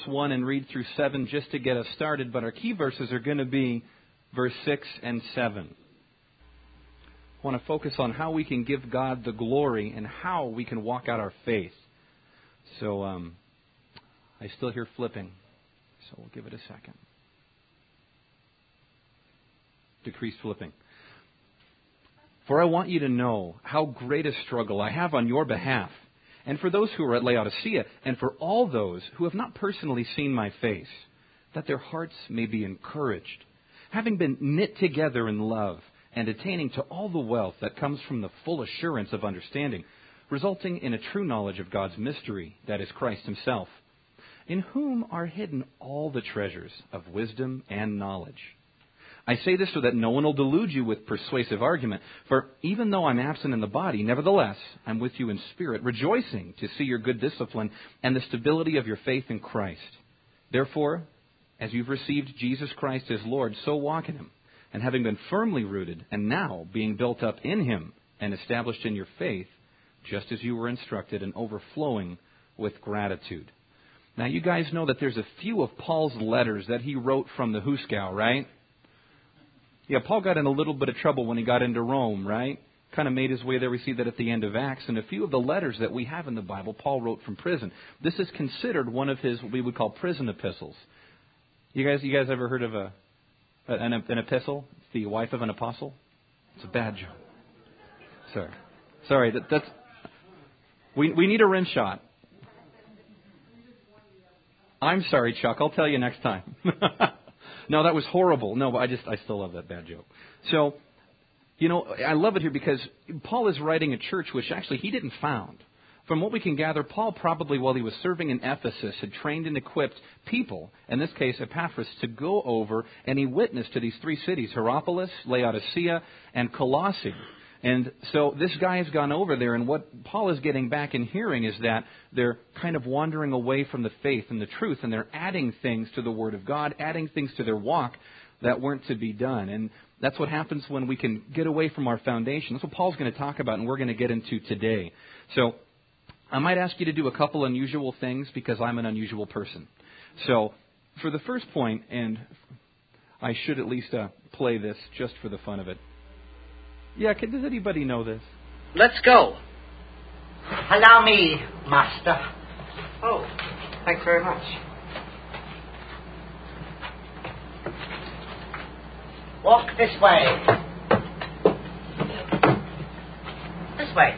1 and read through 7 just to get us started, but our key verses are going to be verse 6 and 7. I want to focus on how we can give God the glory and how we can walk out our faith. So, I still hear flipping, so we'll give it a second. Decrease flipping. For I want you to know how great a struggle I have on your behalf, and for those who are at Laodicea, and for all those who have not personally seen my face, that their hearts may be encouraged, having been knit together in love, and attaining to all the wealth that comes from the full assurance of understanding, resulting in a true knowledge of God's mystery, that is Christ Himself, in whom are hidden all the treasures of wisdom and knowledge. I say this so that no one will delude you with persuasive argument. For even though I'm absent in the body, nevertheless, I'm with you in spirit, rejoicing to see your good discipline and the stability of your faith in Christ. Therefore, as you've received Jesus Christ as Lord, so walk in Him. And having been firmly rooted, and now being built up in Him and established in your faith, just as you were instructed, and overflowing with gratitude. Now, you guys know that there's a few of Paul's letters that he wrote from the Huskow, right? Yeah, Paul got in a little bit of trouble when he got into Rome, right? Kind of made his way there. We see that at the end of Acts. And a few of the letters that we have in the Bible, Paul wrote from prison. This is considered one of his, what we would call, prison epistles. You guys ever heard of an epistle? It's the wife of an apostle? It's a bad joke. Sorry. That's we need a rim shot. I'm sorry, Chuck. I'll tell you next time. No, that was horrible. No, but I still love that bad joke. So, I love it here because Paul is writing a church which actually he didn't found. From what we can gather, Paul probably, while he was serving in Ephesus, had trained and equipped people, in this case Epaphras, to go over, and he witnessed to these 3 cities, Hierapolis, Laodicea, and Colossae. And so this guy has gone over there, and what Paul is getting back and hearing is that they're kind of wandering away from the faith and the truth, and they're adding things to the Word of God, adding things to their walk that weren't to be done. And that's what happens when we can get away from our foundation. That's what Paul's going to talk about, and we're going to get into today. So I might ask you to do a couple unusual things because I'm an unusual person. So for the first point, and I should at least play this just for the fun of it. Yeah, does anybody know this? Let's go. Allow me, Master. Oh, thanks very much. Walk this way. This way.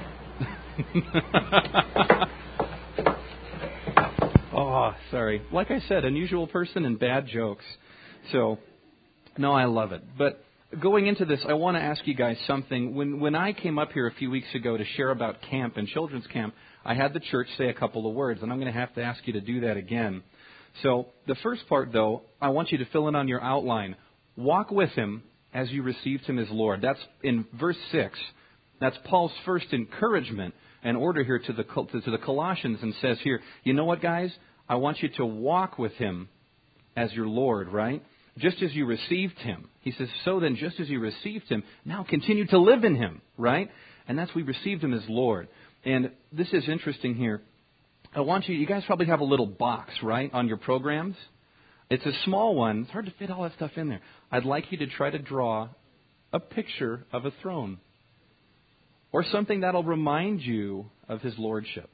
Oh, sorry. Like I said, unusual person and bad jokes. So, no, I love it. But going into this, I want to ask you guys something. When I came up here a few weeks ago to share about camp and children's camp, I had the church say a couple of words, and I'm going to have to ask you to do that again. So the first part, though, I want you to fill in on your outline. Walk with Him as you received Him as Lord. That's in verse 6. That's Paul's first encouragement and order here to the Colossians, and says here, you know what, guys? I want you to walk with Him as your Lord, right? Just as you received Him. He says, so then, just as you received Him, now continue to live in Him, right? And that's we received Him as Lord. And this is interesting here. I want you guys probably have a little box, right, on your programs. It's a small one. It's hard to fit all that stuff in there. I'd like you to try to draw a picture of a throne or something that'll remind you of His lordship.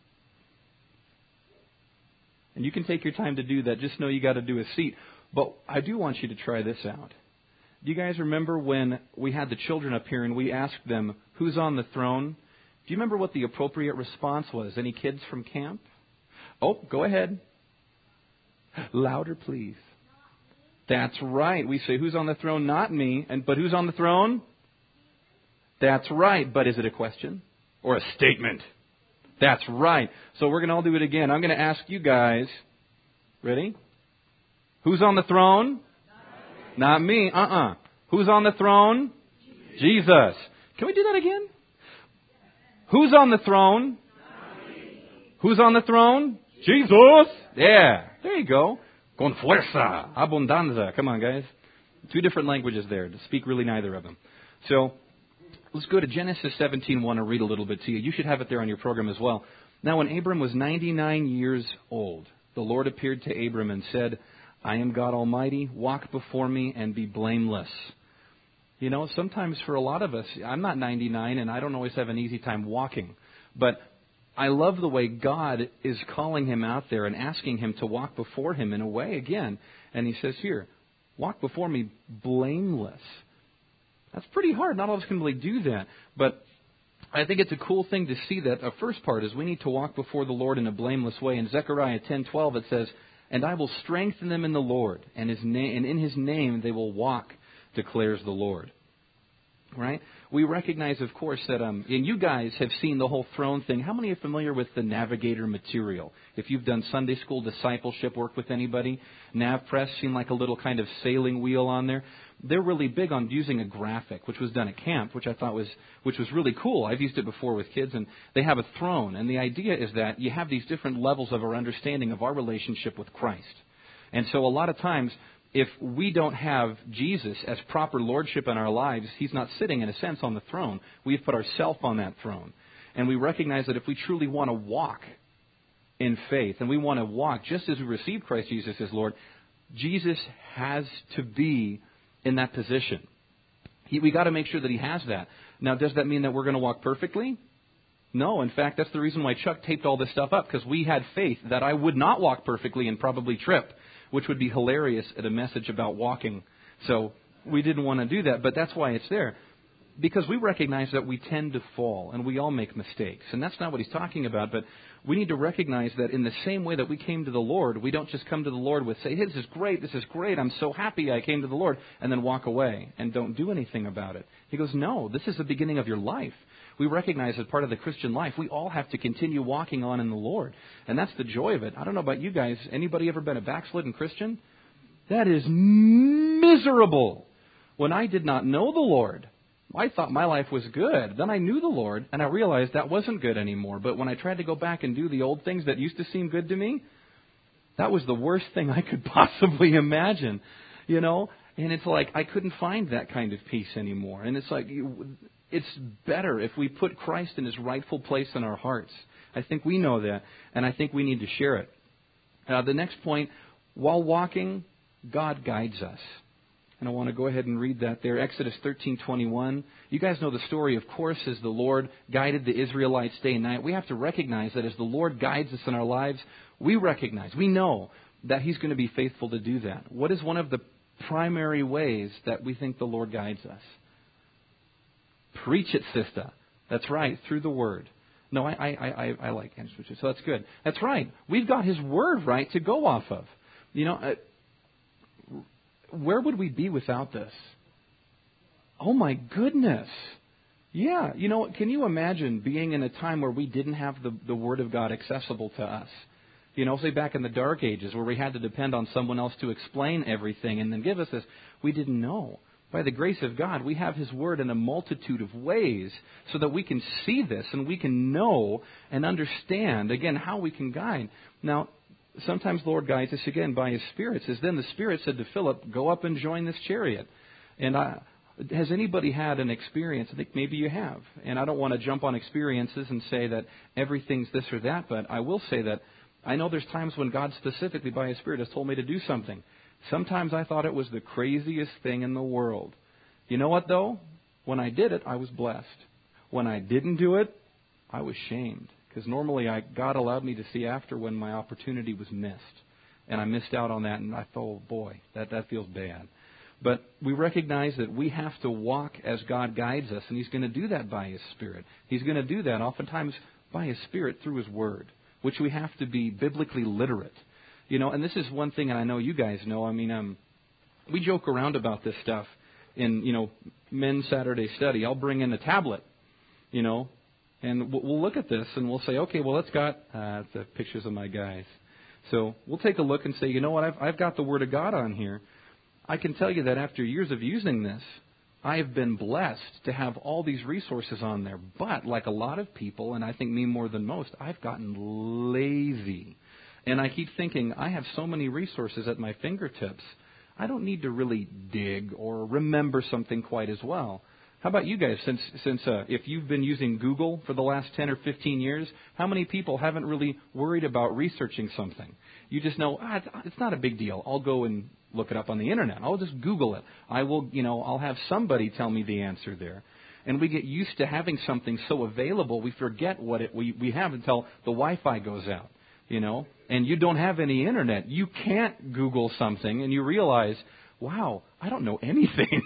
And you can take your time to do that. Just know you got to do a seat. But I do want you to try this out. Do you guys remember when we had the children up here and we asked them, who's on the throne? Do you remember what the appropriate response was? Any kids from camp? Oh, go ahead. Louder, please. That's right. We say, who's on the throne? Not me. But who's on the throne? That's right. But is it a question or a statement? That's right. So we're going to all do it again. I'm going to ask you guys. Ready? Who's on the throne? Not me. Who's on the throne? Jesus. Can we do that again? Who's on the throne? Who's on the throne? Jesus. Yeah. There you go. Con fuerza. Abundanza. Come on, guys. 2 different languages there. To speak really neither of them. So let's go to Genesis 17:1 and read a little bit to you. You should have it there on your program as well. Now, when Abram was 99 years old, the Lord appeared to Abram and said, I am God Almighty, walk before me and be blameless. You know, sometimes for a lot of us, I'm not 99 and I don't always have an easy time walking. But I love the way God is calling him out there and asking him to walk before him in a way again. And he says here, walk before me blameless. That's pretty hard. Not all of us can really do that. But I think it's a cool thing to see that. The first part is we need to walk before the Lord in a blameless way. In Zechariah 10:12 it says, and I will strengthen them in the Lord, and in His name they will walk, declares the Lord. Right? We recognize, of course, that, and you guys have seen the whole throne thing. How many are familiar with the Navigator material? If you've done Sunday school discipleship work with anybody, NavPress, seen like a little kind of sailing wheel on there. They're really big on using a graphic, which was done at camp, which I thought was really cool. I've used it before with kids, and they have a throne. And the idea is that you have these different levels of our understanding of our relationship with Christ. And so a lot of times, if we don't have Jesus as proper lordship in our lives, He's not sitting, in a sense, on the throne. We've put ourselves on that throne. And we recognize that if we truly want to walk in faith, and we want to walk just as we receive Christ Jesus as Lord, Jesus has to be in that position. We got to make sure that He has that. Now, does that mean that we're going to walk perfectly? No. In fact, that's the reason why Chuck taped all this stuff up, because we had faith that I would not walk perfectly and probably trip, which would be hilarious at a message about walking. So we didn't want to do that, but that's why it's there. Because we recognize that we tend to fall, and we all make mistakes. And that's not what he's talking about, but we need to recognize that in the same way that we came to the Lord, we don't just come to the Lord with, say, hey, this is great, I'm so happy I came to the Lord, and then walk away and don't do anything about it. He goes, no, this is the beginning of your life. We recognize as part of the Christian life, we all have to continue walking on in the Lord. And that's the joy of it. I don't know about you guys. Anybody ever been a backslidden Christian? That is miserable. When I did not know the Lord, I thought my life was good. Then I knew the Lord, and I realized that wasn't good anymore. But when I tried to go back and do the old things that used to seem good to me, that was the worst thing I could possibly imagine. You know? And it's like I couldn't find that kind of peace anymore. And it's like it's better if we put Christ in His rightful place in our hearts. I think we know that, and I think we need to share it. The next point, while walking, God guides us. And I want to go ahead and read that there. Exodus 13:21. You guys know the story, of course, as the Lord guided the Israelites day and night. We have to recognize that as the Lord guides us in our lives, we know that He's going to be faithful to do that. What is one of the primary ways that we think the Lord guides us? Preach it, sister. That's right, through the Word. No, I like answers, so that's good. That's right. We've got His Word, right, to go off of. You know, where would we be without this? Oh, my goodness. Yeah, you know, can you imagine being in a time where we didn't have the Word of God accessible to us? You know, say back in the Dark Ages where we had to depend on someone else to explain everything and then give us this. We didn't know. By the grace of God, we have His Word in a multitude of ways so that we can see this and we can know and understand, again, how we can guide. Now, sometimes the Lord guides us, again, by His Spirit. It says, then the Spirit said to Philip, go up and join this chariot. And has anybody had an experience? I think maybe you have. And I don't want to jump on experiences and say that everything's this or that, but I will say that I know there's times when God specifically by His Spirit has told me to do something. Sometimes I thought it was the craziest thing in the world. You know what, though? When I did it, I was blessed. When I didn't do it, I was shamed. Because normally God allowed me to see after when my opportunity was missed. And I missed out on that, and I thought, oh boy, that feels bad. But we recognize that we have to walk as God guides us, and He's going to do that by His Spirit. He's going to do that oftentimes by His Spirit through His Word, which we have to be biblically literate. You know, and this is one thing, and I know you guys know. I mean, we joke around about this stuff in, you know, Men's Saturday Study. I'll bring in a tablet, you know, and we'll look at this and we'll say, okay, well, it's got the pictures of my guys. So we'll take a look and say, you know what, I've got the Word of God on here. I can tell you that after years of using this, I have been blessed to have all these resources on there. But like a lot of people, and I think me more than most, I've gotten lazy. And I keep thinking, I have so many resources at my fingertips. I don't need to really dig or remember something quite as well. How about you guys? Since if you've been using Google for the last 10 or 15 years, how many people haven't really worried about researching something? You just know, it's not a big deal. I'll go and look it up on the internet. I'll just Google it. I'll have somebody tell me the answer there. And we get used to having something so available, we forget what we have until the Wi-Fi goes out, and you don't have any internet. You can't Google something, and you realize, wow, I don't know anything,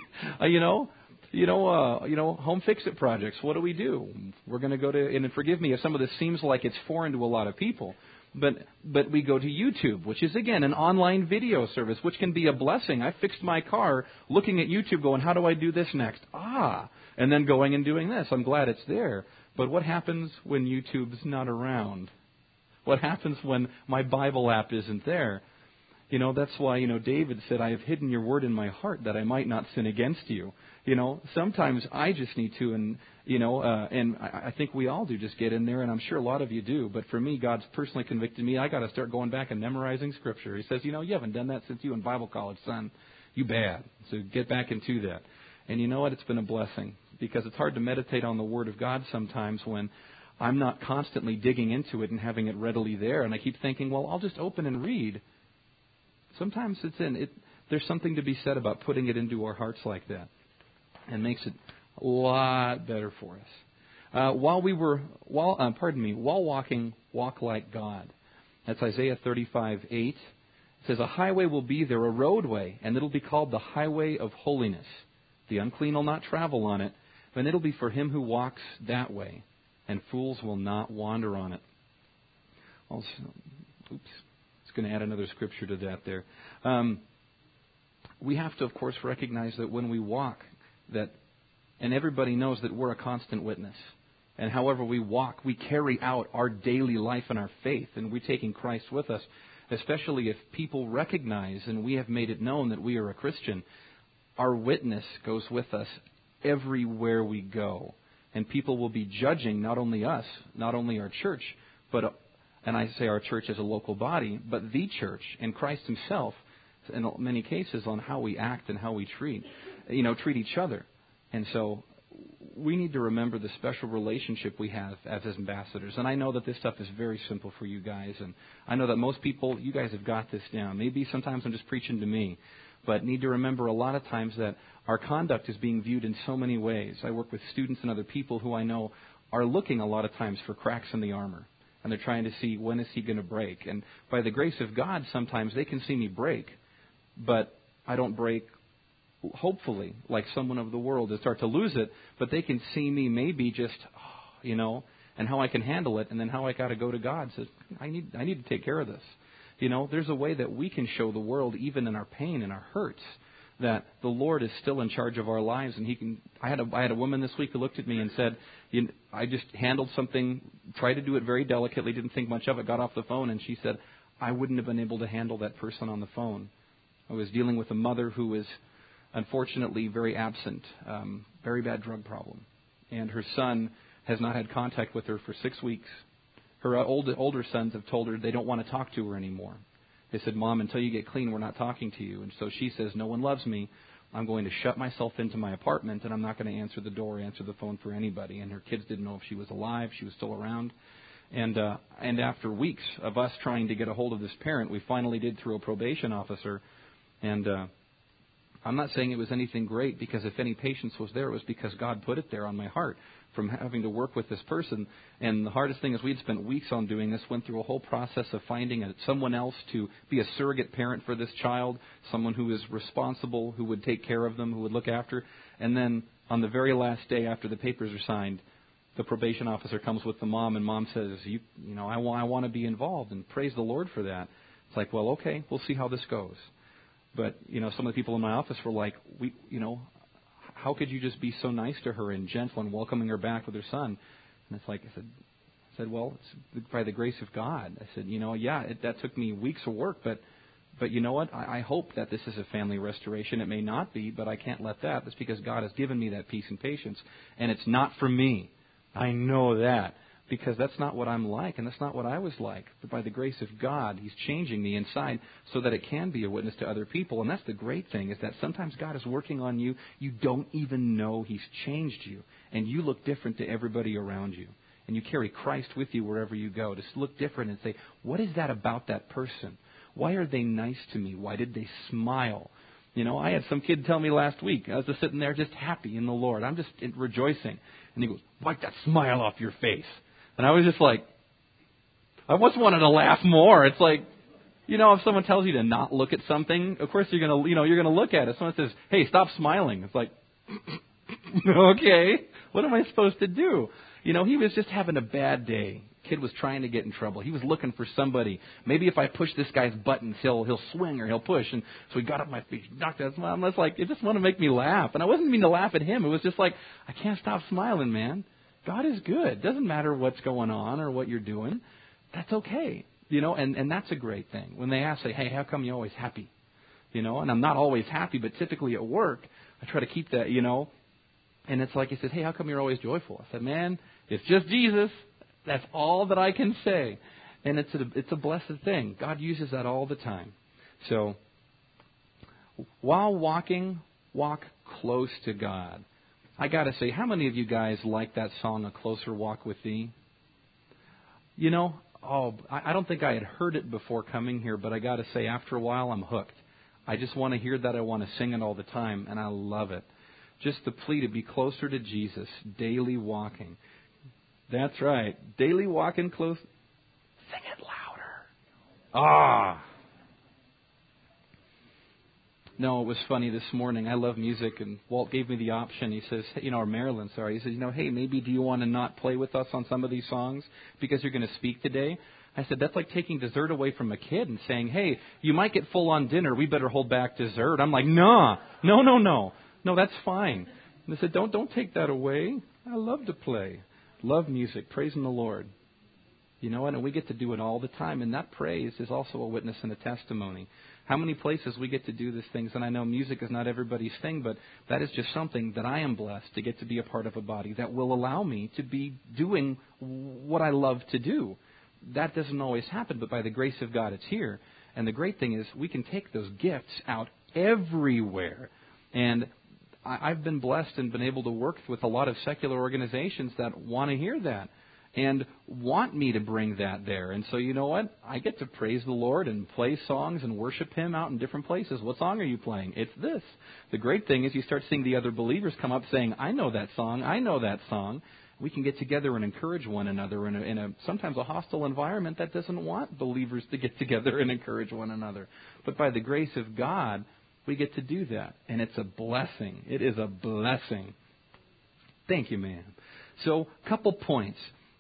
home fix-it projects. What do? We're going to go to, and forgive me if some of this seems like it's foreign to a lot of people, but we go to YouTube, which is, again, an online video service, which can be a blessing. I fixed my car looking at YouTube going, how do I do this next? And then going and doing this. I'm glad it's there. But what happens when YouTube's not around? What happens when my Bible app isn't there? That's why, David said, I have hidden your word in my heart that I might not sin against you. Sometimes I just need to, and I think we all do, just get in there, and I'm sure a lot of you do. But for me, God's personally convicted me. I got to start going back and memorizing Scripture. He says, you haven't done that since you in Bible college, son. You bad. So get back into that. And you know what? It's been a blessing, because it's hard to meditate on the Word of God sometimes when I'm not constantly digging into it and having it readily there. And I keep thinking, well, I'll just open and read. Sometimes there's something to be said about putting it into our hearts like that, and makes it a lot better for us. While walking, walk like God. That's Isaiah 35:8. It says, a highway will be there, a roadway, and it'll be called the highway of holiness. The unclean will not travel on it, and it'll be for him who walks that way, and fools will not wander on it. Also, it's going to add another scripture to that there. We have to, of course, recognize that when we walk, and everybody knows that we're a constant witness. And however we walk, we carry out our daily life and our faith, and we're taking Christ with us, especially if people recognize and we have made it known that we are a Christian. Our witness goes with us everywhere we go. And people will be judging not only us, not only our church, and I say our church as a local body, but the church and Christ himself, in many cases, on how we act and how we treat each other. And so we need to remember the special relationship we have as ambassadors. And I know that this stuff is very simple for you guys. And I know that most people, you guys have got this down. Maybe sometimes I'm just preaching to me. But need to remember a lot of times that our conduct is being viewed in so many ways. I work with students and other people who I know are looking a lot of times for cracks in the armor. And they're trying to see, when is he going to break? And by the grace of God, sometimes they can see me break. But I don't break, hopefully, like someone of the world, and start to lose it. But they can see me maybe just, and how I can handle it. And then how I got to go to God. Says, I need to take care of this. There's a way that we can show the world, even in our pain and our hurts, that the Lord is still in charge of our lives. And He can. I had a woman this week who looked at me and said, I just handled something, tried to do it very delicately, didn't think much of it, got off the phone, and she said, I wouldn't have been able to handle that person on the phone. I was dealing with a mother who is unfortunately very absent, very bad drug problem. And her son has not had contact with her for 6 weeks. Her older sons have told her they don't want to talk to her anymore. They said, Mom, until you get clean, we're not talking to you. And so she says, no one loves me. I'm going to shut myself into my apartment, and I'm not going to answer the door, answer the phone for anybody. And her kids didn't know if she was alive, she was still around. And after weeks of us trying to get a hold of this parent, we finally did through a probation officer. And I'm not saying it was anything great, because if any patience was there, it was because God put it there on my heart from having to work with this person. And the hardest thing is we'd spent weeks on doing this, went through a whole process of finding someone else to be a surrogate parent for this child, someone who is responsible, who would take care of them, who would look after. And then on the very last day after the papers are signed, the probation officer comes with the mom, and Mom says, I want to be involved, and praise the Lord for that. It's like, well, okay, we'll see how this goes. But, some of the people in my office were like, how could you just be so nice to her and gentle and welcoming her back with her son? And it's like, I said, well, it's by the grace of God. I said, that took me weeks of work, but you know what? I hope that this is a family restoration. It may not be, but I can't let that. That's because God has given me that peace and patience, and it's not for me. I know that. because that's not what I'm like, and that's not what I was like. But by the grace of God, He's changing me inside so that it can be a witness to other people. And that's the great thing, is that sometimes God is working on you. You don't even know He's changed you, and you look different to everybody around you. And you carry Christ with you wherever you go. Just look different and say, what is that about that person? Why are they nice to me? Why did they smile? You know, I had some kid tell me last week, I was just sitting there just happy in the Lord. I'm just rejoicing. And he goes, wipe that smile off your face. And I was just like, I almost wanted to laugh more. It's like, you know, if someone tells you to not look at something, of course you're going to look at it. Someone says, hey, stop smiling. It's like, okay, what am I supposed to do? You know, he was just having a bad day. Kid was trying to get in trouble. He was looking for somebody. Maybe if I push this guy's buttons, he'll swing or he'll push. And so he got up my feet, knocked out his smile. And it's like, it just wanted to make me laugh. And I wasn't meaning to laugh at him. It was just like, I can't stop smiling, man. God is good. Doesn't matter what's going on or what you're doing. That's okay. You know, and that's a great thing. When they ask, say, hey, how come you're always happy? You know, and I'm not always happy, but typically at work, I try to keep that, you know. And it's like he said, hey, how come you're always joyful? I said, man, it's just Jesus. That's all that I can say. And it's a blessed thing. God uses that all the time. So, while walking, walk close to God. I got to say, how many of you guys like that song, A Closer Walk with Thee? You know, I don't think I had heard it before coming here, but I got to say, after a while, I'm hooked. I just want to hear that. I want to sing it all the time, and I love it. Just the plea to be closer to Jesus, daily walking. That's right. Daily walking close. Sing it louder. No, it was funny this morning. I love music, and Walt gave me the option. He says, or Marilyn, sorry. He says, hey, maybe do you want to not play with us on some of these songs because you're going to speak today? I said, that's like taking dessert away from a kid and saying, hey, you might get full on dinner. We better hold back dessert. I'm like, no, that's fine. And they said, don't take that away. I love to play. Love music, praising the Lord. You know, and we get to do it all the time. And that praise is also a witness and a testimony. How many places we get to do these things. And I know music is not everybody's thing, but that is just something that I am blessed to get to be a part of a body that will allow me to be doing what I love to do. That doesn't always happen, but by the grace of God, it's here. And the great thing is we can take those gifts out everywhere. And I've been blessed and been able to work with a lot of secular organizations that want to hear that and want me to bring that there. And so you know what? I get to praise the Lord and play songs and worship Him out in different places. What song are you playing? It's this. The great thing is you start seeing the other believers come up saying, I know that song, I know that song. We can get together and encourage one another in a sometimes a hostile environment that doesn't want believers to get together and encourage one another. But by the grace of God, we get to do that. And it's a blessing. It is a blessing. Thank you, ma'am. So, couple points.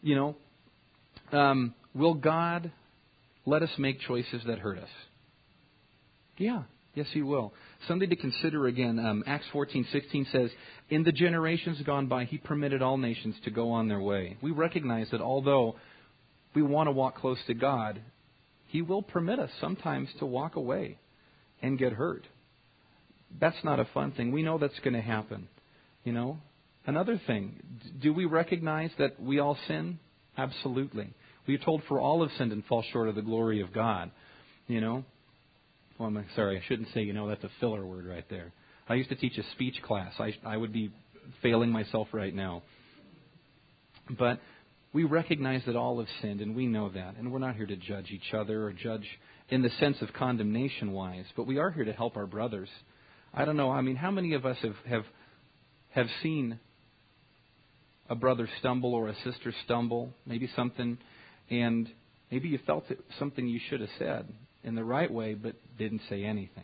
Will God let us make choices that hurt us? Yeah. Yes, He will. Something to consider again. Acts 14:16 says, in the generations gone by, He permitted all nations to go on their way. We recognize that although we want to walk close to God, He will permit us sometimes to walk away and get hurt. That's not a fun thing. We know that's going to happen. Another thing, do we recognize that we all sin? Absolutely. We are told for all have sinned and fall short of the glory of God. Well, I'm sorry, I shouldn't say, that's a filler word right there. I used to teach a speech class. I would be failing myself right now. But we recognize that all have sinned, and we know that. And we're not here to judge each other or judge in the sense of condemnation-wise, but we are here to help our brothers. I don't know, how many of us have seen a brother stumble or a sister stumble, maybe something, and maybe you felt something you should have said in the right way, but didn't say anything.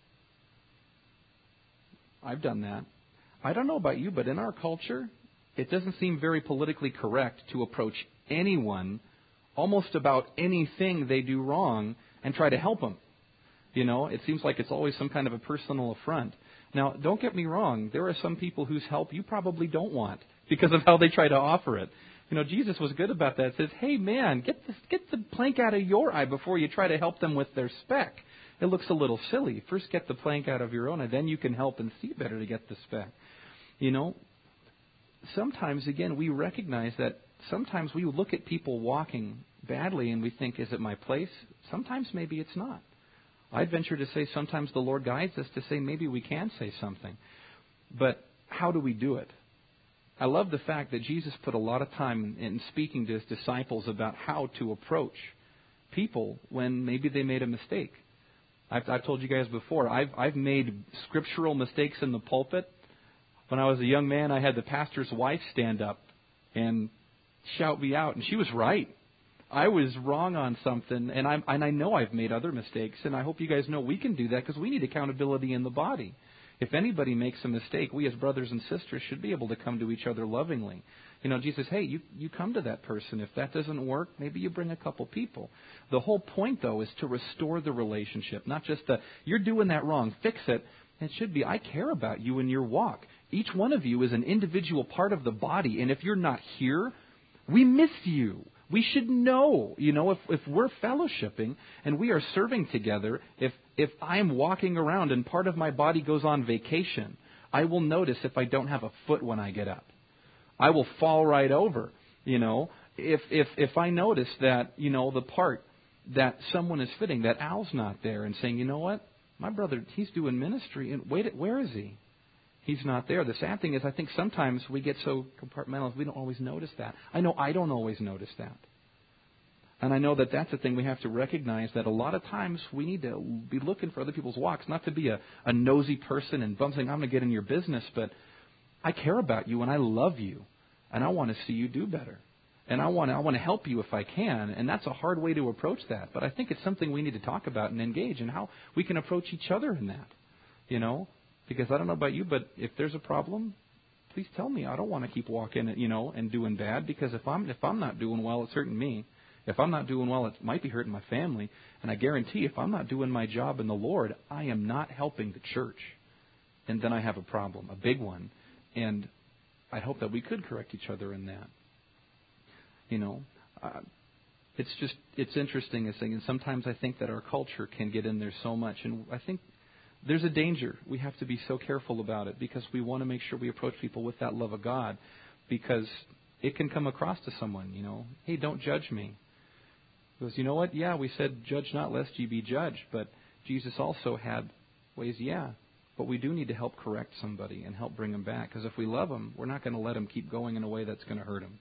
I've done that. I don't know about you, but in our culture, it doesn't seem very politically correct to approach anyone almost about anything they do wrong and try to help them. It seems like it's always some kind of a personal affront. Now, don't get me wrong. There are some people whose help you probably don't want because of how they try to offer it. Jesus was good about that. It says, hey, man, get the plank out of your eye before you try to help them with their speck. It looks a little silly. First get the plank out of your own, and then you can help and see better to get the speck. Sometimes, again, we recognize that sometimes we look at people walking badly and we think, is it my place? Sometimes maybe it's not. I'd venture to say sometimes the Lord guides us to say maybe we can say something. But how do we do it? I love the fact that Jesus put a lot of time in speaking to His disciples about how to approach people when maybe they made a mistake. I've told you guys before, I've made scriptural mistakes in the pulpit. When I was a young man, I had the pastor's wife stand up and shout me out, and she was right. I was wrong on something, and I know I've made other mistakes, and I hope you guys know we can do that because we need accountability in the body. If anybody makes a mistake, we as brothers and sisters should be able to come to each other lovingly. You know, Jesus, hey, you come to that person. If that doesn't work, maybe you bring a couple people. The whole point, though, is to restore the relationship, not just you're doing that wrong, fix it. It should be, I care about you in your walk. Each one of you is an individual part of the body, and if you're not here, we miss you. We should know, if we're fellowshipping and we are serving together, if I'm walking around and part of my body goes on vacation, I will notice if I don't have a foot when I get up. I will fall right over, If I notice that, the part that someone is fitting, that Al's not there and saying, you know what, my brother, he's doing ministry, and wait, where is he? He's not there. The sad thing is I think sometimes we get so compartmentalized we don't always notice that. I know I don't always notice that. And I know that that's a thing we have to recognize, that a lot of times we need to be looking for other people's walks, not to be a nosy person and saying, I'm going to get in your business, but I care about you and I love you and I want to see you do better. And I want to help you if I can. And that's a hard way to approach that. But I think it's something we need to talk about and engage in how we can approach each other in that, Because I don't know about you, but if there's a problem, please tell me. I don't want to keep walking, and doing bad, because if I'm not doing well, it's hurting me. If I'm not doing well, it might be hurting my family. And I guarantee if I'm not doing my job in the Lord, I am not helping the church. And then I have a problem, a big one. And I hope that we could correct each other in that. It's interesting, and sometimes I think that our culture can get in there so much. And I think there's a danger. We have to be so careful about it because we want to make sure we approach people with that love of God, because it can come across to someone, hey, don't judge me. Because you know what? Yeah, we said judge not lest ye be judged, but Jesus also had ways, but we do need to help correct somebody and help bring them back, because if we love them, we're not going to let them keep going in a way that's going to hurt them.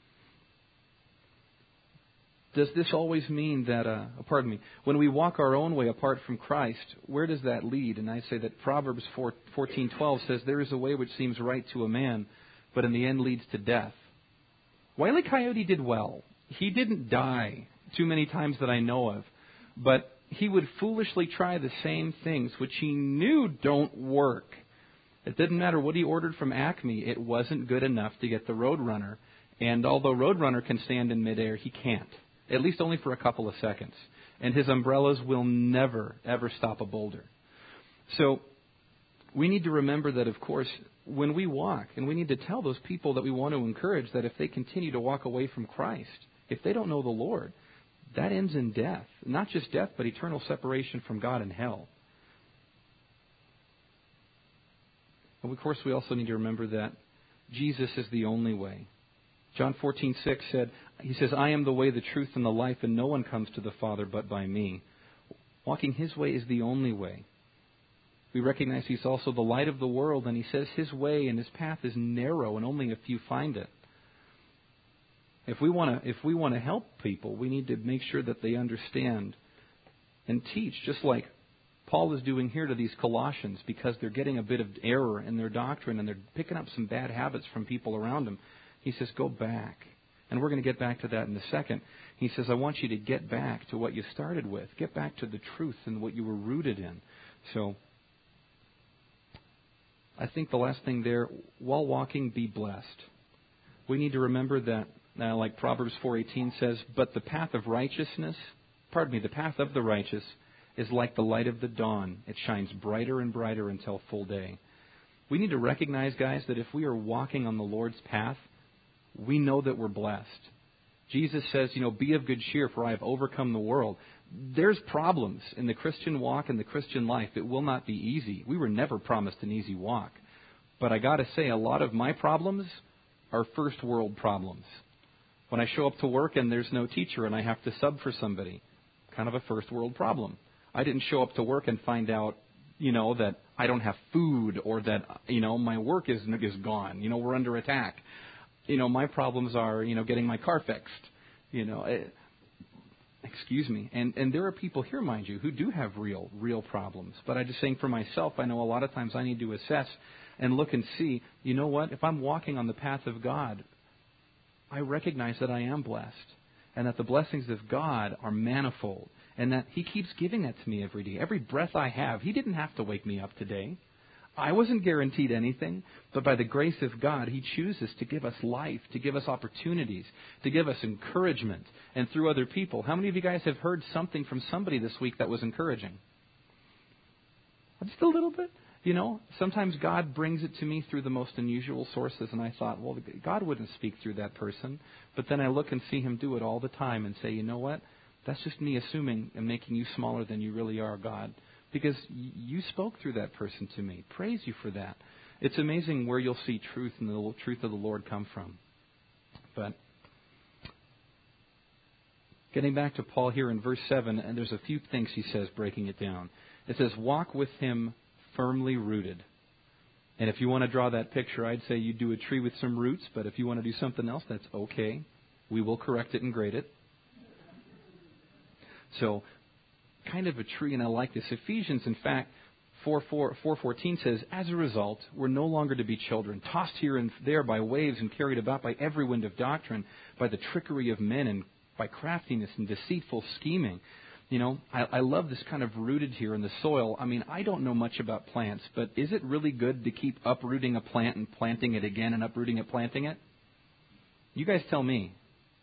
Does this always mean that, when we walk our own way apart from Christ, where does that lead? And I say that Proverbs 14:12 says, there is a way which seems right to a man, but in the end leads to death. Wile E. Coyote did well. He didn't die too many times that I know of, but he would foolishly try the same things which he knew don't work. It didn't matter what he ordered from Acme. It wasn't good enough to get the Roadrunner. And although Roadrunner can stand in midair, he can't. At least only for a couple of seconds. And his umbrellas will never, ever stop a boulder. So we need to remember that, of course, when we walk, and we need to tell those people that we want to encourage that if they continue to walk away from Christ, if they don't know the Lord, that ends in death. Not just death, but eternal separation from God in hell. And of course, we also need to remember that Jesus is the only way. John 14:6 said, He says, I am the way, the truth, and the life, and no one comes to the Father but by me. Walking His way is the only way. We recognize He's also the light of the world, and He says His way and His path is narrow, and only a few find it. If we want to help people, we need to make sure that they understand and teach, just like Paul is doing here to these Colossians, because they're getting a bit of error in their doctrine, and they're picking up some bad habits from people around them. He says, go back. And we're going to get back to that in a second. He says, I want you to get back to what you started with. Get back to the truth and what you were rooted in. So I think the last thing there, while walking, be blessed. We need to remember that, like Proverbs 4:18 says, but the path of the righteous is like the light of the dawn. It shines brighter and brighter until full day. We need to recognize, guys, that if we are walking on the Lord's path, we know that we're blessed. Jesus says, be of good cheer, for I have overcome the world. There's problems in the Christian walk and the Christian life. It will not be easy. We were never promised an easy walk. But I got to say, a lot of my problems are first world problems. When I show up to work and there's no teacher and I have to sub for somebody, kind of a first world problem. I didn't show up to work and find out, that I don't have food or that, my work is gone. We're under attack. My problems are, getting my car fixed. Excuse me. And there are people here, mind you, who do have real problems. But I'm just saying for myself, I know a lot of times I need to assess and look and see, you know what? If I'm walking on the path of God, I recognize that I am blessed and that the blessings of God are manifold and that He keeps giving that to me every day. Every breath I have, He didn't have to wake me up today. I wasn't guaranteed anything, but by the grace of God, He chooses to give us life, to give us opportunities, to give us encouragement, and through other people. How many of you guys have heard something from somebody this week that was encouraging? Just a little bit. Sometimes God brings it to me through the most unusual sources, and I thought, well, God wouldn't speak through that person. But then I look and see Him do it all the time and say, you know what? That's just me assuming and making you smaller than you really are, God. Because you spoke through that person to me. Praise you for that. It's amazing where you'll see truth and the truth of the Lord come from. But getting back to Paul here in verse 7, and there's a few things he says breaking it down. It says, walk with him firmly rooted. And if you want to draw that picture, I'd say you do a tree with some roots, but if you want to do something else, that's okay. We will correct it and grade it. So, kind of a tree, and I like this. Ephesians, in fact, 4:14 says, as a result, we're no longer to be children, tossed here and there by waves and carried about by every wind of doctrine, by the trickery of men and by craftiness and deceitful scheming. I love this kind of rooted here in the soil. I mean, I don't know much about plants, but is it really good to keep uprooting a plant and planting it again and uprooting it, planting it? You guys tell me.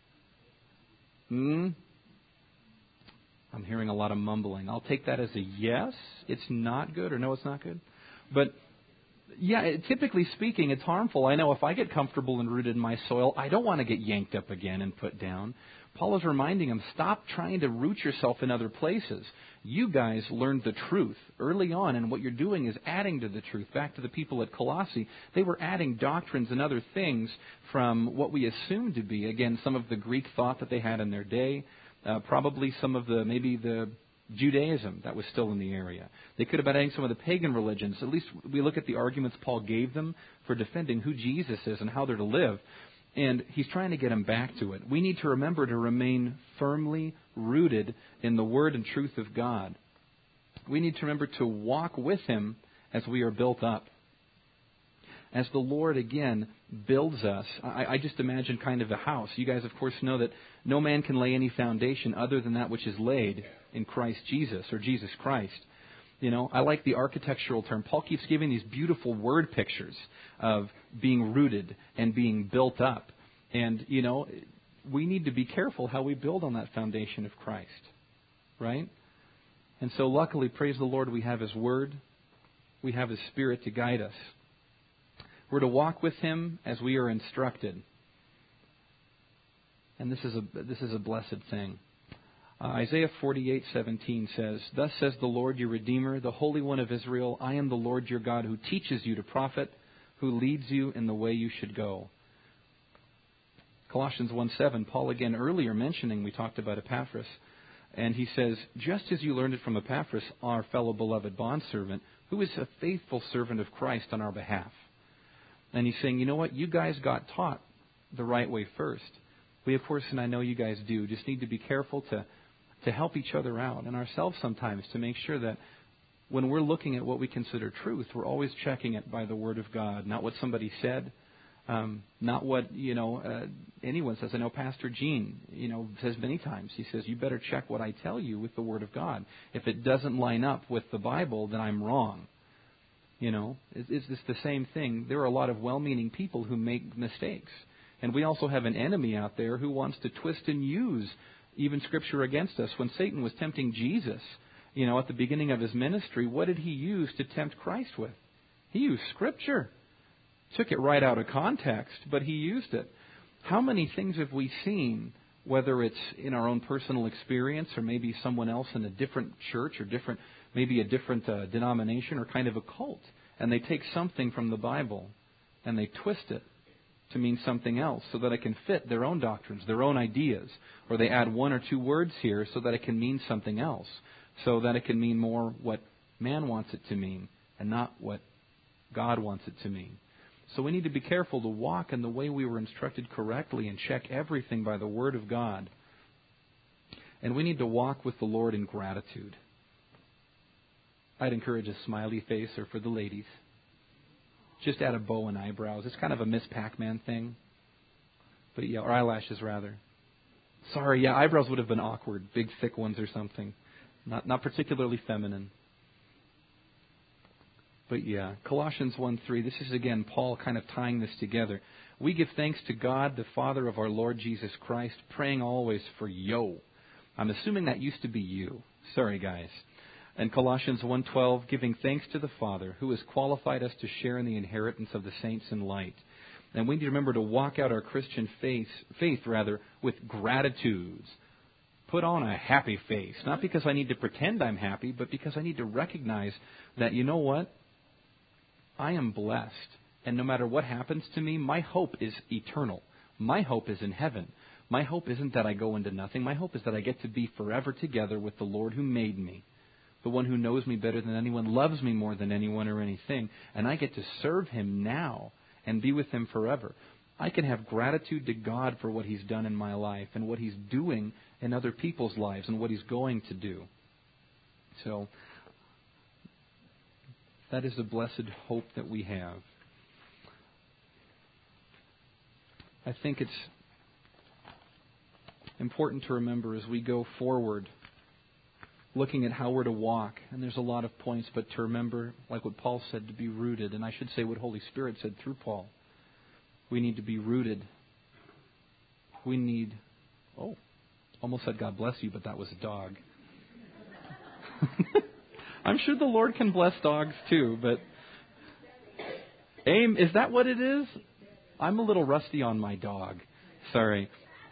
I'm hearing a lot of mumbling. I'll take that as a yes. It's not good, or no, it's not good. But, yeah, typically speaking, it's harmful. I know if I get comfortable and rooted in my soil, I don't want to get yanked up again and put down. Paul is reminding them, stop trying to root yourself in other places. You guys learned the truth early on, and what you're doing is adding to the truth. Back to the people at Colossae, they were adding doctrines and other things from what we assumed to be, again, some of the Greek thought that they had in their day. Probably some of maybe the Judaism that was still in the area. They could have been adding some of the pagan religions. At least we look at the arguments Paul gave them for defending who Jesus is and how they're to live. And he's trying to get them back to it. We need to remember to remain firmly rooted in the Word and truth of God. We need to remember to walk with Him as we are built up. As the Lord, again, builds us, I just imagine kind of a house. You guys, of course, know that no man can lay any foundation other than that which is laid in Christ Jesus, or Jesus Christ. I like the architectural term. Paul keeps giving these beautiful word pictures of being rooted and being built up. And, we need to be careful how we build on that foundation of Christ, right? And so luckily, praise the Lord, we have His Word. We have His Spirit to guide us. We're to walk with Him as we are instructed. And this is a blessed thing. Isaiah 48:17 says, thus says the Lord your Redeemer, the Holy One of Israel, I am the Lord your God who teaches you to profit, who leads you in the way you should go. Colossians 1:7, Paul again earlier mentioning, we talked about Epaphras, and he says, just as you learned it from Epaphras, our fellow beloved bondservant, who is a faithful servant of Christ on our behalf. And he's saying, you know what? You guys got taught the right way first. We, of course, and I know you guys do, just need to be careful to help each other out and ourselves sometimes to make sure that when we're looking at what we consider truth, we're always checking it by the Word of God, not what somebody said, not what, anyone says. I know Pastor Gene, says many times, he says, you better check what I tell you with the Word of God. If it doesn't line up with the Bible, then I'm wrong. It's the same thing. There are a lot of well-meaning people who make mistakes. And we also have an enemy out there who wants to twist and use even Scripture against us. When Satan was tempting Jesus, at the beginning of His ministry, what did he use to tempt Christ with? He used Scripture. Took it right out of context, but he used it. How many things have we seen, whether it's in our own personal experience or maybe someone else in a different church or maybe a different denomination or kind of a cult, and they take something from the Bible and they twist it to mean something else so that it can fit their own doctrines, their own ideas. Or they add one or two words here so that it can mean something else, so that it can mean more what man wants it to mean and not what God wants it to mean. So we need to be careful to walk in the way we were instructed correctly and check everything by the Word of God. And we need to walk with the Lord in gratitude. I'd encourage a smiley face, or for the ladies, just add a bow and eyebrows. It's kind of a Miss Pac-Man thing. But yeah, or eyelashes rather. Sorry, yeah, eyebrows would have been awkward. Big, thick ones or something. Not particularly feminine. But yeah, Colossians 1:3, this is again Paul kind of tying this together. We give thanks to God, the Father of our Lord Jesus Christ, praying always for yo. I'm assuming that used to be you. Sorry, guys. And Colossians 1:12, giving thanks to the Father, who has qualified us to share in the inheritance of the saints in light. And we need to remember to walk out our Christian faith with gratitudes. Put on a happy face. Not because I need to pretend I'm happy, but because I need to recognize that, you know what? I am blessed. And no matter what happens to me, my hope is eternal. My hope is in heaven. My hope isn't that I go into nothing. My hope is that I get to be forever together with the Lord who made me. The one who knows me better than anyone, loves me more than anyone or anything. And I get to serve Him now and be with Him forever. I can have gratitude to God for what He's done in my life and what He's doing in other people's lives and what He's going to do. So, that is the blessed hope that we have. I think it's important to remember as we go forward, looking at how we're to walk, and there's a lot of points, but to remember, like what Paul said, to be rooted, and I should say what Holy Spirit said through Paul. We need to be rooted. We need, almost said God bless you, but that was a dog. I'm sure the Lord can bless dogs too, but is that what it is? I'm a little rusty on my dog. Sorry.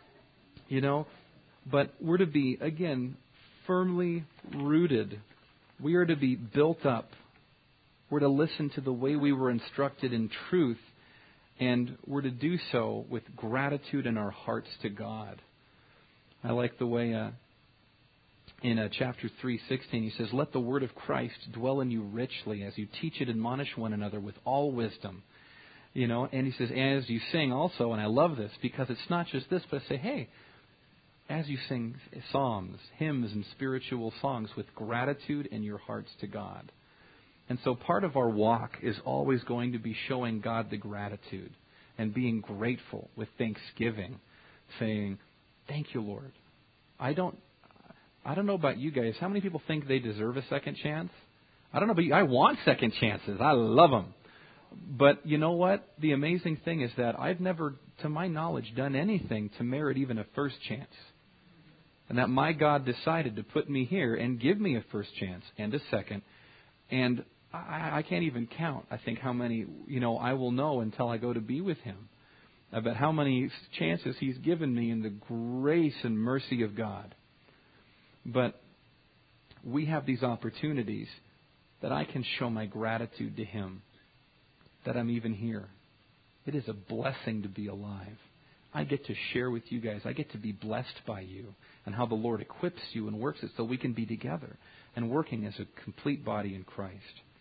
But we're to be, again, firmly rooted. We are to be built up. We're to listen to the way we were instructed in truth, and we're to do so with gratitude in our hearts to God. I like the way in chapter 3:16 he says, "Let the word of Christ dwell in you richly as you teach it and admonish one another with all wisdom." And he says, as you sing also, and I love this because it's not just this, but say, hey, as you sing psalms, hymns, and spiritual songs with gratitude in your hearts to God. And so part of our walk is always going to be showing God the gratitude and being grateful with thanksgiving, saying, thank you, Lord. I don't know about you guys. How many people think they deserve a second chance? I don't know about you. I want second chances. I love them. But you know what? The amazing thing is that I've never, to my knowledge, done anything to merit even a first chance. And that my God decided to put me here and give me a first chance and a second. And I can't even count, I think, how many, I will know until I go to be with Him. About how many chances He's given me in the grace and mercy of God. But we have these opportunities that I can show my gratitude to Him, that I'm even here. It is a blessing to be alive. I get to share with you guys. I get to be blessed by you and how the Lord equips you and works it so we can be together and working as a complete body in Christ.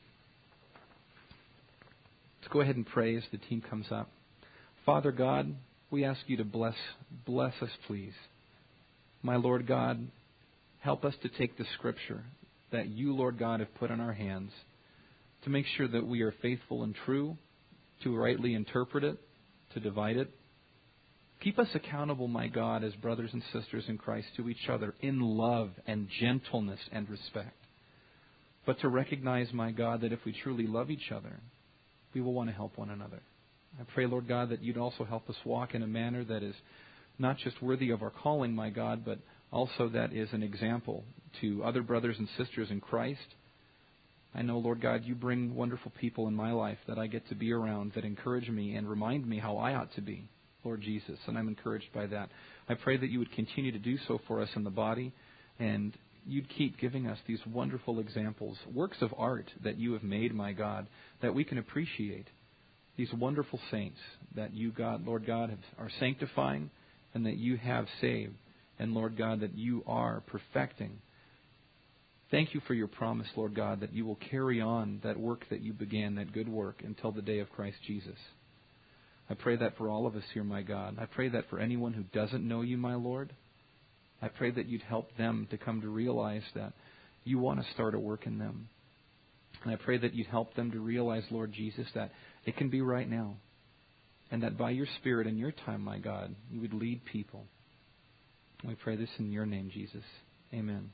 Let's go ahead and pray as the team comes up. Father God, we ask you to bless us, please. My Lord God, help us to take the Scripture that you, Lord God, have put in our hands to make sure that we are faithful and true, to rightly interpret it, to divide it. Keep us accountable, my God, as brothers and sisters in Christ to each other in love and gentleness and respect. But to recognize, my God, that if we truly love each other, we will want to help one another. I pray, Lord God, that you'd also help us walk in a manner that is not just worthy of our calling, my God, but also that is an example to other brothers and sisters in Christ. I know, Lord God, you bring wonderful people in my life that I get to be around that encourage me and remind me how I ought to be, Lord Jesus, and I'm encouraged by that. I pray that you would continue to do so for us in the body, and you'd keep giving us these wonderful examples, works of art that you have made, my God, that we can appreciate. these wonderful saints that you, God, Lord God, are sanctifying and that you have saved. And, Lord God, that you are perfecting. Thank you for your promise, Lord God, that you will carry on that work that you began, that good work, until the day of Christ Jesus. I pray that for all of us here, my God. I pray that for anyone who doesn't know you, my Lord, I pray that you'd help them to come to realize that you want to start a work in them. And I pray that you'd help them to realize, Lord Jesus, that it can be right now. And that by your Spirit and your time, my God, you would lead people. We pray this in your name, Jesus. Amen.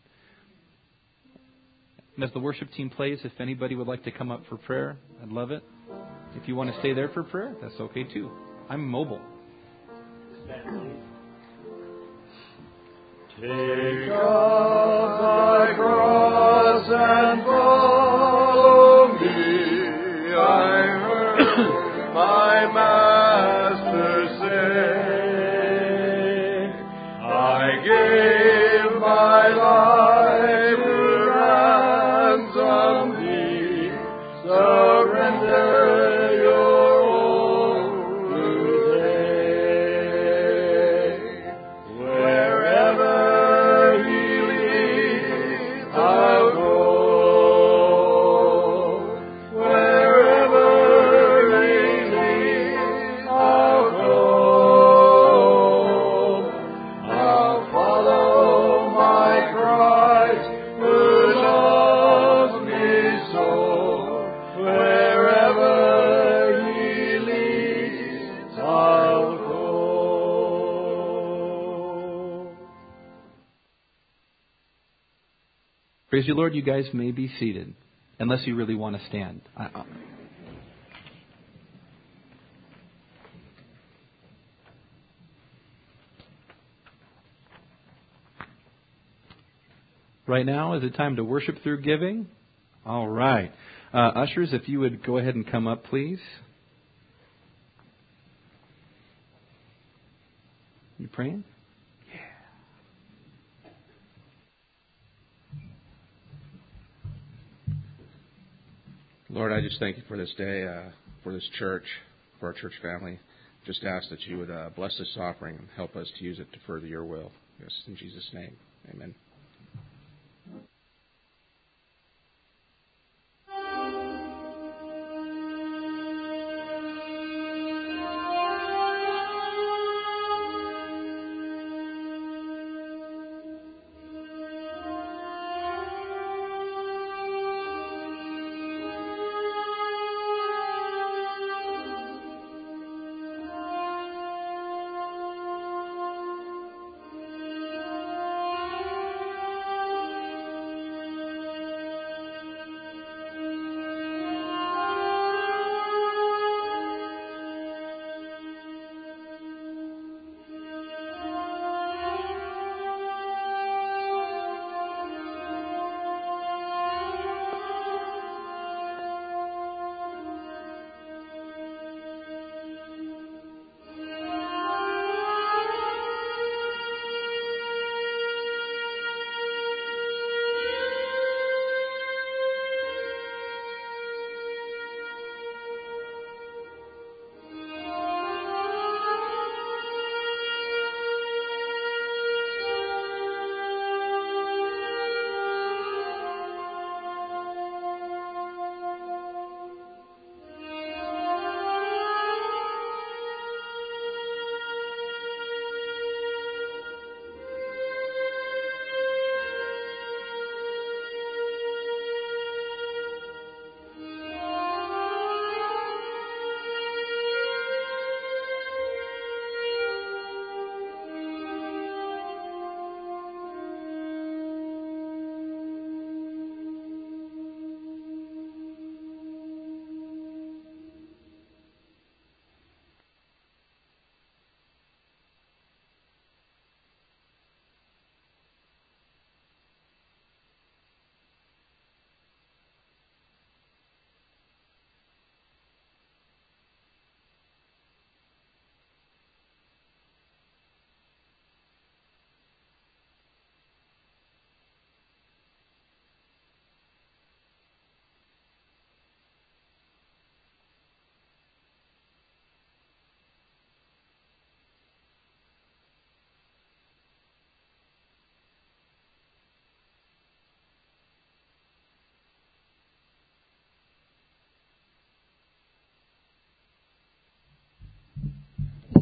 And as the worship team plays, if anybody would like to come up for prayer, I'd love it. If you want to stay there for prayer, that's okay too. I'm mobile. Take up thy cross and follow me. I heard my Master say, I gave my life to ransom thee. Surrender your own today. Wherever he leads, I'll go. Wherever he leads, I'll go. I'll follow my Christ who loves me so. Wherever he leads, I'll go. Praise you, Lord. You guys may be seated, unless you really want to stand. Right now, is it time to worship through giving? All right. Ushers, if you would go ahead and come up, please. You praying? Lord, I just thank you for this day, for this church, for our church family. Just ask that you would bless this offering and help us to use it to further your will. Yes, in Jesus' name, amen.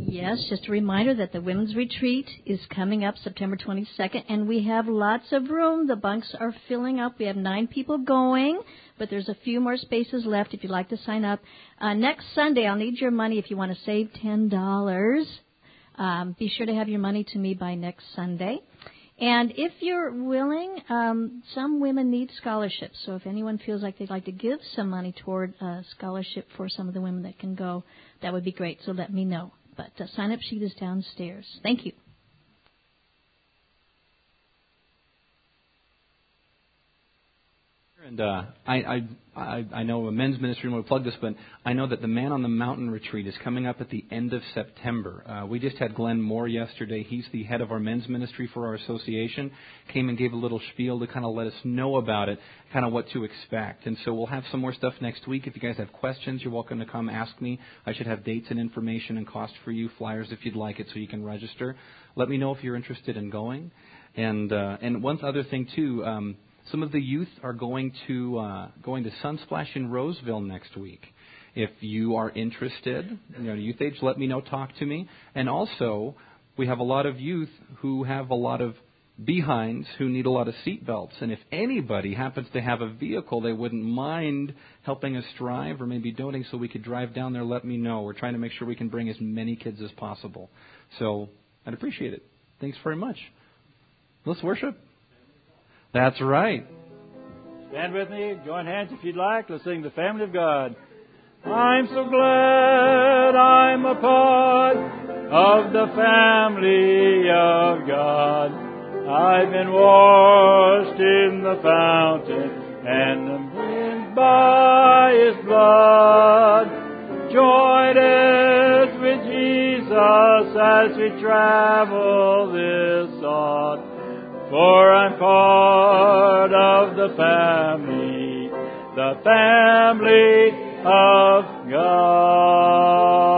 Yes, just a reminder that the women's retreat is coming up September 22nd, and we have lots of room. The bunks are filling up. We have 9 people going, but there's a few more spaces left if you'd like to sign up. Next Sunday, I'll need your money if you want to save $10. Be sure to have your money to me by next Sunday. And if you're willing, some women need scholarships. So if anyone feels like they'd like to give some money toward a scholarship for some of the women that can go, that would be great. So let me know. But the sign-up sheet is downstairs. Thank you. And I know a men's ministry will plug this, but I know that the Man on the Mountain retreat is coming up at the end of September. We just had Glenn Moore yesterday. He's the head of our men's ministry for our association. Came and gave a little spiel to kind of let us know about it, kind of what to expect. And so we'll have some more stuff next week. If you guys have questions, you're welcome to come ask me. I should have dates and information and cost for you, flyers if you'd like it, so you can register. Let me know if you're interested in going. And one other thing too. Some of the youth are going to Sunsplash in Roseville next week. If you are interested, youth age, let me know, talk to me. And also, we have a lot of youth who have a lot of behinds who need a lot of seat belts. And if anybody happens to have a vehicle they wouldn't mind helping us drive or maybe donating so we could drive down there, let me know. We're trying to make sure we can bring as many kids as possible. So I'd appreciate it. Thanks very much. Let's worship. That's right. Stand with me, join hands if you'd like. Let's sing The Family of God. I'm so glad I'm a part of the family of God. I've been washed in the fountain and cleansed by His blood. Joined with Jesus as we travel this sod. For I'm part of the family of God.